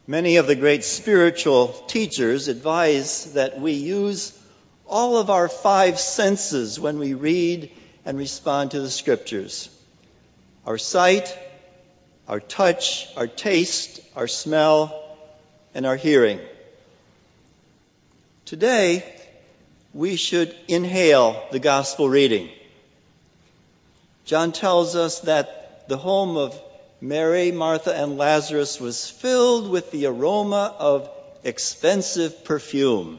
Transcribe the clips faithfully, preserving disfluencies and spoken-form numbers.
Many of the great spiritual teachers advise that we use all of our five senses when we read and respond to the Scriptures. Our sight, our touch, our taste, our smell, and our hearing. Today, we should inhale the gospel reading. John tells us that the home of Mary, Martha, and Lazarus was filled with the aroma of expensive perfume.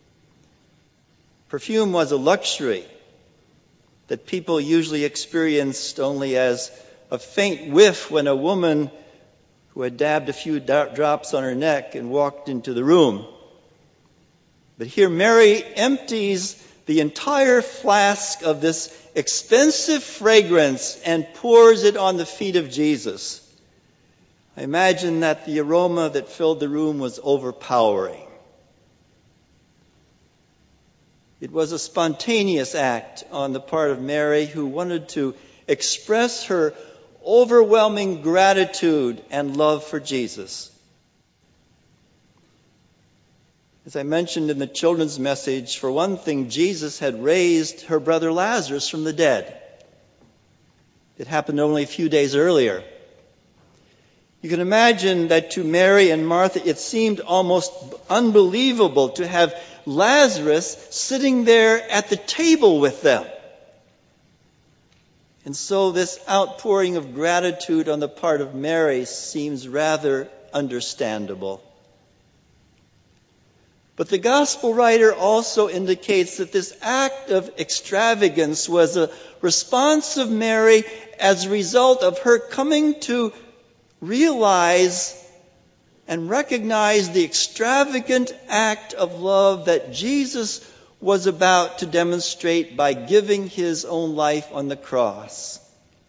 Perfume was a luxury that people usually experienced only as a faint whiff when a woman who had dabbed a few drops on her neck and walked into the room. But here Mary empties the entire flask of this expensive fragrance and pours it on the feet of Jesus. I imagine that the aroma that filled the room was overpowering. It was a spontaneous act on the part of Mary, who wanted to express her overwhelming gratitude and love for Jesus. As I mentioned in the children's message, for one thing, Jesus had raised her brother Lazarus from the dead. It happened only a few days earlier. You can imagine that to Mary and Martha, it seemed almost unbelievable to have Lazarus sitting there at the table with them. And so this outpouring of gratitude on the part of Mary seems rather understandable. But the gospel writer also indicates that this act of extravagance was a response of Mary as a result of her coming to realize and recognize the extravagant act of love that Jesus was about to demonstrate by giving his own life on the cross.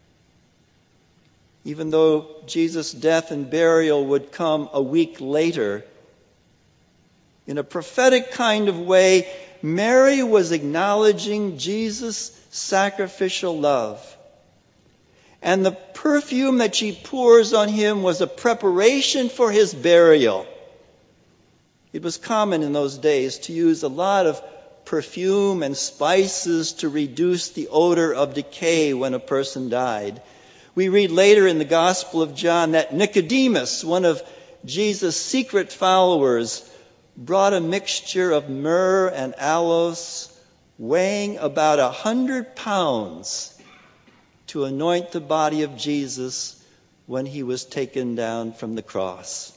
Even though Jesus' death and burial would come a week later, in a prophetic kind of way, Mary was acknowledging Jesus' sacrificial love. And the perfume that she pours on him was a preparation for his burial. It was common in those days to use a lot of perfume and spices to reduce the odor of decay when a person died. We read later in the Gospel of John that Nicodemus, one of Jesus' secret followers, brought a mixture of myrrh and aloes weighing about a hundred pounds to anoint the body of Jesus when he was taken down from the cross.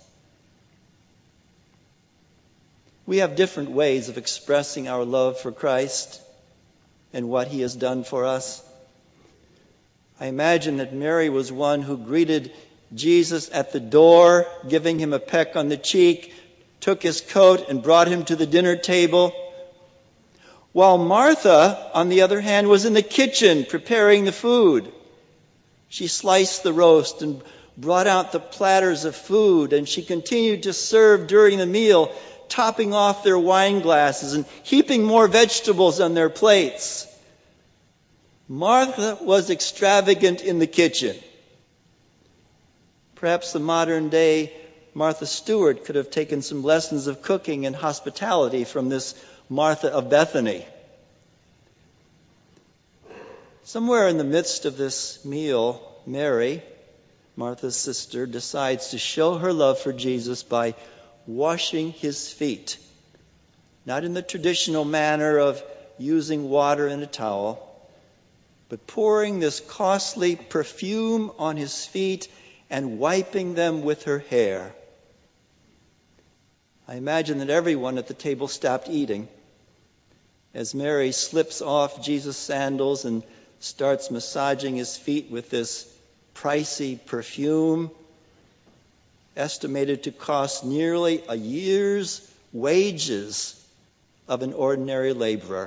We have different ways of expressing our love for Christ and what he has done for us. I imagine that Mary was one who greeted Jesus at the door, giving him a peck on the cheek, took his coat and brought him to the dinner table. While Martha, on the other hand, was in the kitchen preparing the food. She sliced the roast and brought out the platters of food, and she continued to serve during the meal, topping off their wine glasses and heaping more vegetables on their plates. Martha was extravagant in the kitchen. Perhaps the modern day Martha Stewart could have taken some lessons of cooking and hospitality from this Martha of Bethany. Somewhere in the midst of this meal, Mary, Martha's sister, decides to show her love for Jesus by washing his feet. Not in the traditional manner of using water and a towel, but pouring this costly perfume on his feet and wiping them with her hair. I imagine that everyone at the table stopped eating as Mary slips off Jesus' sandals and starts massaging his feet with this pricey perfume, estimated to cost nearly a year's wages of an ordinary laborer.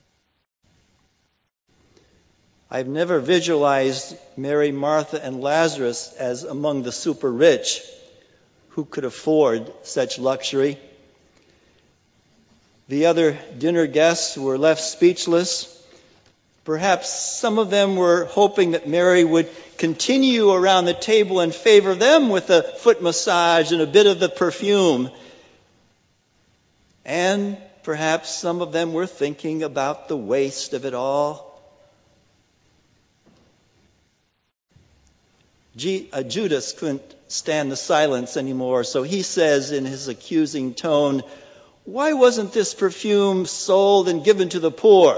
I've never visualized Mary, Martha, and Lazarus as among the super rich who could afford such luxury. The other dinner guests were left speechless. Perhaps some of them were hoping that Mary would continue around the table and favor them with a foot massage and a bit of the perfume. And perhaps some of them were thinking about the waste of it all. G- uh, Judas couldn't stand the silence anymore, so he says in his accusing tone, "Why wasn't this perfume sold and given to the poor?"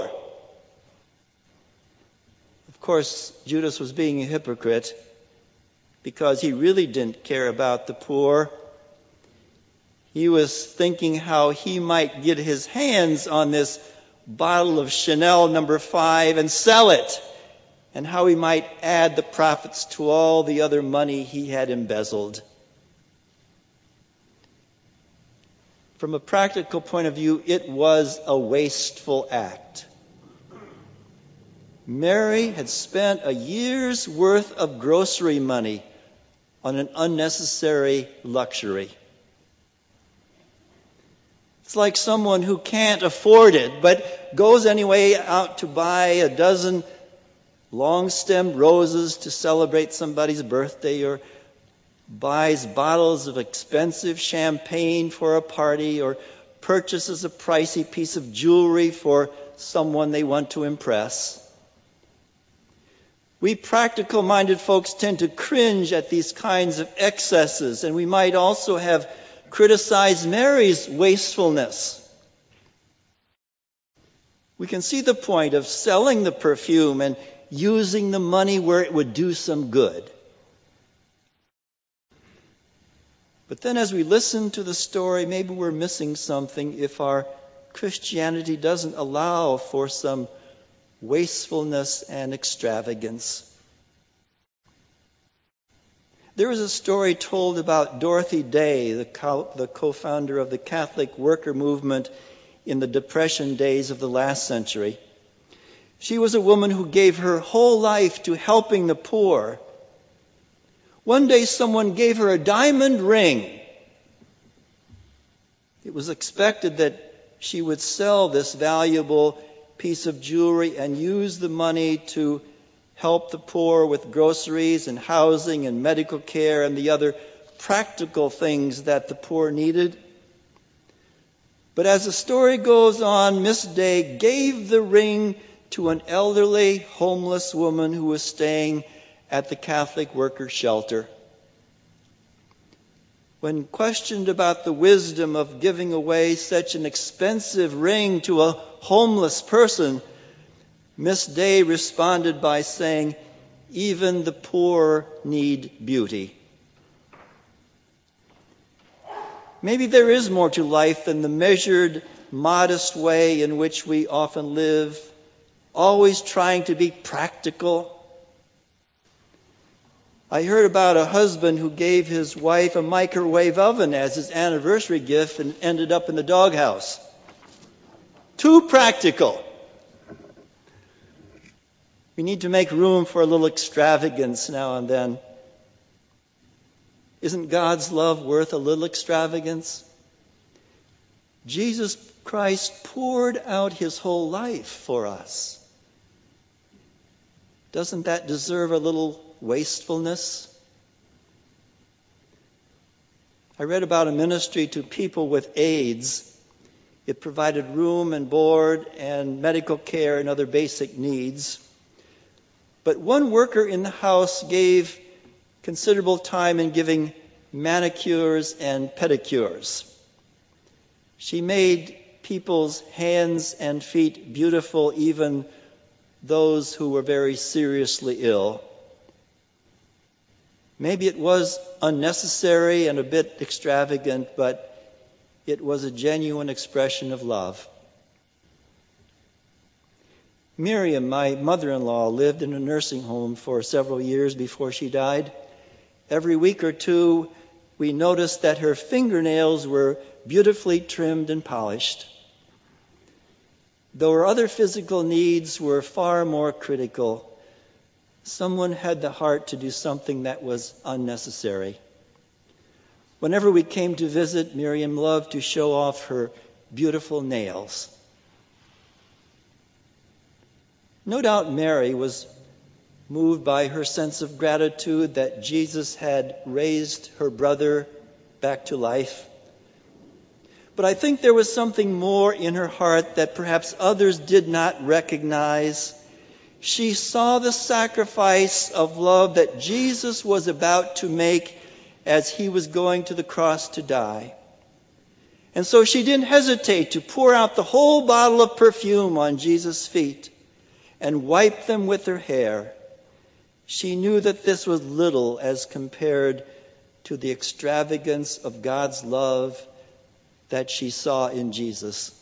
Of course, Judas was being a hypocrite because he really didn't care about the poor. He was thinking how he might get his hands on this bottle of Chanel number five and sell it, and how he might add the profits to all the other money he had embezzled. From a practical point of view, it was a wasteful act. Mary had spent a year's worth of grocery money on an unnecessary luxury. It's like someone who can't afford it, but goes anyway out to buy a dozen long-stemmed roses to celebrate somebody's birthday, or buys bottles of expensive champagne for a party, or purchases a pricey piece of jewelry for someone they want to impress. We practical-minded folks tend to cringe at these kinds of excesses, and we might also have criticized Mary's wastefulness. We can see the point of selling the perfume and using the money where it would do some good. But then as we listen to the story, maybe we're missing something if our Christianity doesn't allow for some wastefulness and extravagance. There is a story told about Dorothy Day, the co- the co-founder of the Catholic worker movement in the Depression days of the last century. She was a woman who gave her whole life to helping the poor. One day someone gave her a diamond ring. It was expected that she would sell this valuable piece of jewelry and use the money to help the poor with groceries and housing and medical care and the other practical things that the poor needed. But as the story goes on, Miss Day gave the ring to an elderly, homeless woman who was staying at the Catholic worker shelter. When questioned about the wisdom of giving away such an expensive ring to a homeless person, Miss Day responded by saying, "Even the poor need beauty." Maybe there is more to life than the measured, modest way in which we often live, always trying to be practical. I heard about a husband who gave his wife a microwave oven as his anniversary gift and ended up in the doghouse. Too practical. We need to make room for a little extravagance now and then. Isn't God's love worth a little extravagance? Jesus Christ poured out his whole life for us. Doesn't that deserve a little wastefulness? I read about a ministry to people with AIDS. It provided room and board and medical care and other basic needs. But one worker in the house gave considerable time in giving manicures and pedicures. She made people's hands and feet beautiful, even those who were very seriously ill. Maybe it was unnecessary and a bit extravagant, but it was a genuine expression of love. Miriam, my mother-in-law, lived in a nursing home for several years before she died. Every week or two, we noticed that her fingernails were beautifully trimmed and polished. Though her other physical needs were far more critical, someone had the heart to do something that was unnecessary. Whenever we came to visit, Miriam loved to show off her beautiful nails. No doubt Mary was moved by her sense of gratitude that Jesus had raised her brother back to life. But I think there was something more in her heart that perhaps others did not recognize. She saw the sacrifice of love that Jesus was about to make as he was going to the cross to die. And so she didn't hesitate to pour out the whole bottle of perfume on Jesus' feet and wipe them with her hair. She knew that this was little as compared to the extravagance of God's love that she saw in Jesus.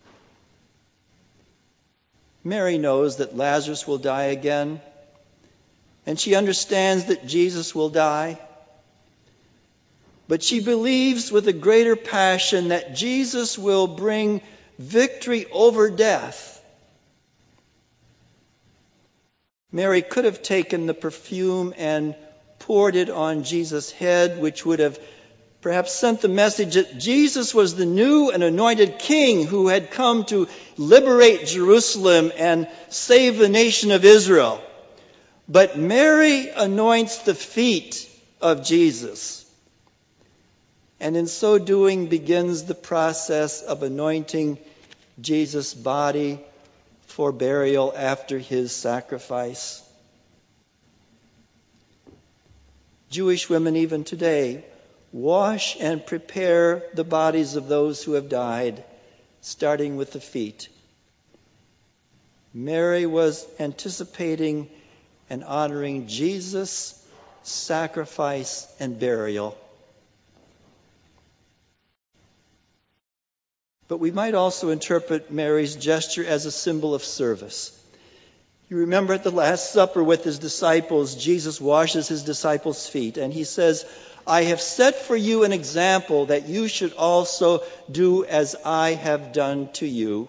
Mary knows that Lazarus will die again, and she understands that Jesus will die. But she believes with a greater passion that Jesus will bring victory over death. Mary could have taken the perfume and poured it on Jesus' head, which would have perhaps sent the message that Jesus was the new and anointed king who had come to liberate Jerusalem and save the nation of Israel. But Mary anoints the feet of Jesus, and in so doing begins the process of anointing Jesus' body for burial after his sacrifice. Jewish women even today wash and prepare the bodies of those who have died, starting with the feet. Mary was anticipating and honoring Jesus' sacrifice and burial. But we might also interpret Mary's gesture as a symbol of service. You remember at the Last Supper with his disciples, Jesus washes his disciples' feet, and he says, I have set for you an example that you should also do as I have done to you.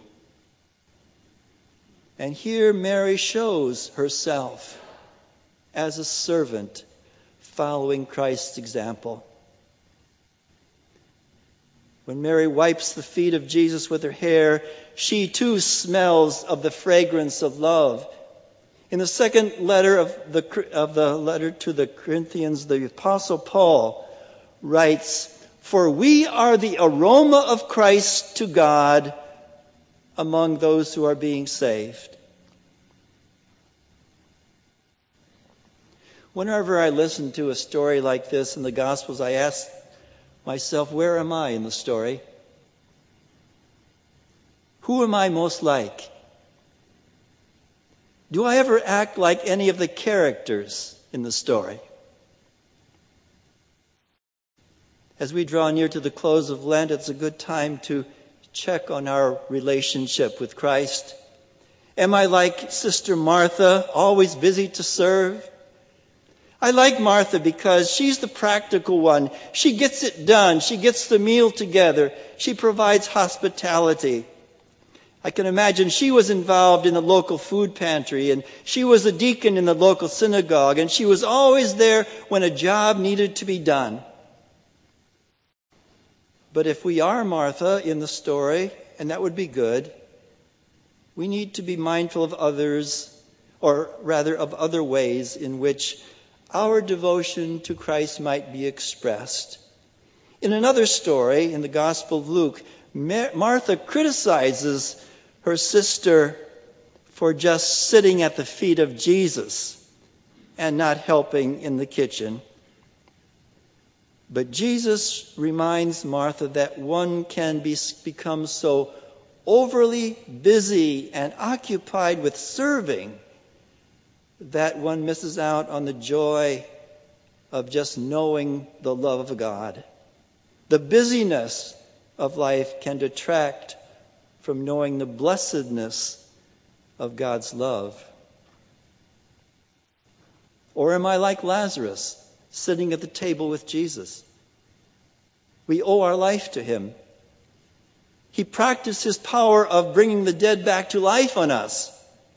And here Mary shows herself as a servant following Christ's example. When Mary wipes the feet of Jesus with her hair, she too smells of the fragrance of love. In the second letter of the, of the letter to the Corinthians, the Apostle Paul writes, For we are the aroma of Christ to God among those who are being saved. Whenever I listen to a story like this in the Gospels, I ask myself, where am I in the story? Who am I most like? Do I ever act like any of the characters in the story? As we draw near to the close of Lent, it's a good time to check on our relationship with Christ. Am I like Sister Martha, always busy to serve? I like Martha because she's the practical one. She gets it done. She gets the meal together. She provides hospitality. I can imagine she was involved in the local food pantry, and she was a deacon in the local synagogue, and she was always there when a job needed to be done. But if we are Martha in the story, and that would be good, we need to be mindful of others, or rather of other ways in which our devotion to Christ might be expressed. In another story, in the Gospel of Luke, Martha criticizes her sister for just sitting at the feet of Jesus and not helping in the kitchen. But Jesus reminds Martha that one can be, become so overly busy and occupied with serving that one misses out on the joy of just knowing the love of God. The busyness of life can detract from knowing the blessedness of God's love. Or am I like Lazarus, sitting at the table with Jesus? We owe our life to him. He practiced his power of bringing the dead back to life on us.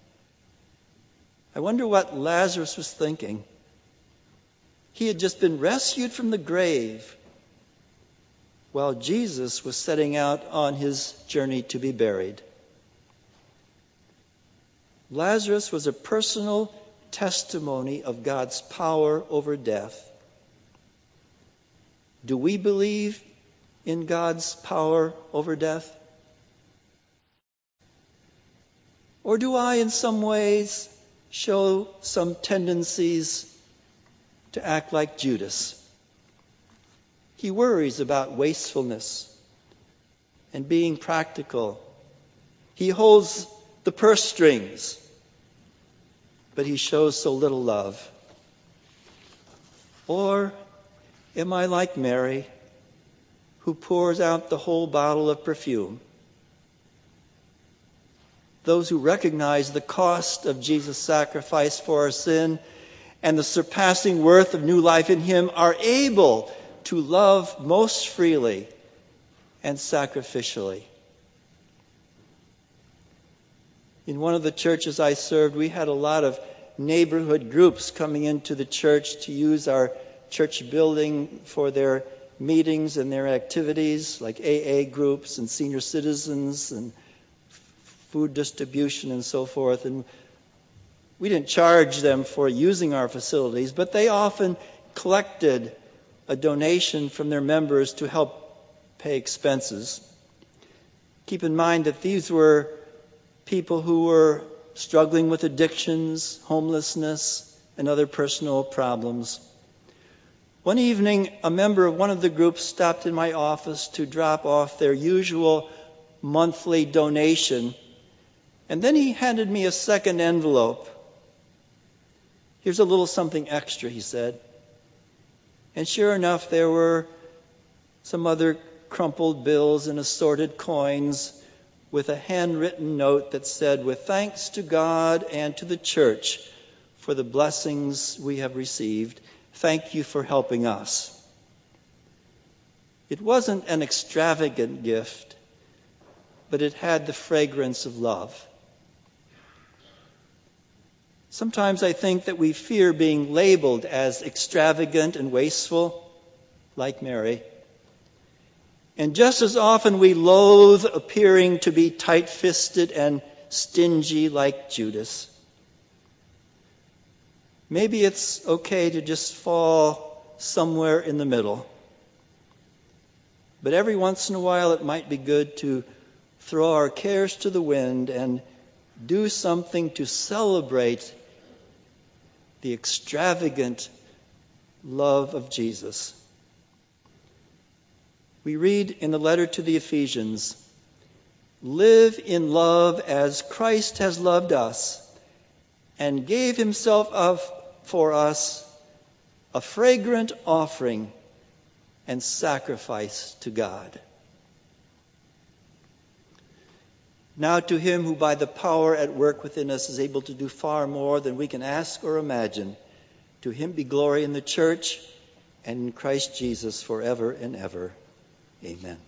I wonder what Lazarus was thinking. He had just been rescued from the grave while Jesus was setting out on his journey to be buried. Lazarus was a personal testimony of God's power over death. Do we believe in God's power over death? Or do I, in some ways, show some tendencies to act like Judas? He worries about wastefulness and being practical. He holds the purse strings, but he shows so little love. Or am I like Mary, who pours out the whole bottle of perfume? Those who recognize the cost of Jesus' sacrifice for our sin and the surpassing worth of new life in him are able to love most freely and sacrificially. In one of the churches I served, we had a lot of neighborhood groups coming into the church to use our church building for their meetings and their activities, like A A groups and senior citizens and food distribution and so forth. And we didn't charge them for using our facilities, but they often collected a donation from their members to help pay expenses. Keep in mind that these were people who were struggling with addictions, homelessness, and other personal problems. One evening, a member of one of the groups stopped in my office to drop off their usual monthly donation, and then he handed me a second envelope. "Here's a little something extra," he said. And sure enough, there were some other crumpled bills and assorted coins with a handwritten note that said, "With thanks to God and to the church for the blessings we have received, thank you for helping us." It wasn't an extravagant gift, but it had the fragrance of love. Sometimes I think that we fear being labeled as extravagant and wasteful, like Mary. And just as often we loathe appearing to be tight-fisted and stingy like Judas. Maybe it's okay to just fall somewhere in the middle. But every once in a while it might be good to throw our cares to the wind and do something to celebrate the extravagant love of Jesus. We read in the letter to the Ephesians, "Live in love as Christ has loved us and gave himself up for us, a fragrant offering and sacrifice to God." Now to him who by the power at work within us is able to do far more than we can ask or imagine, to him be glory in the church and in Christ Jesus forever and ever. Amen.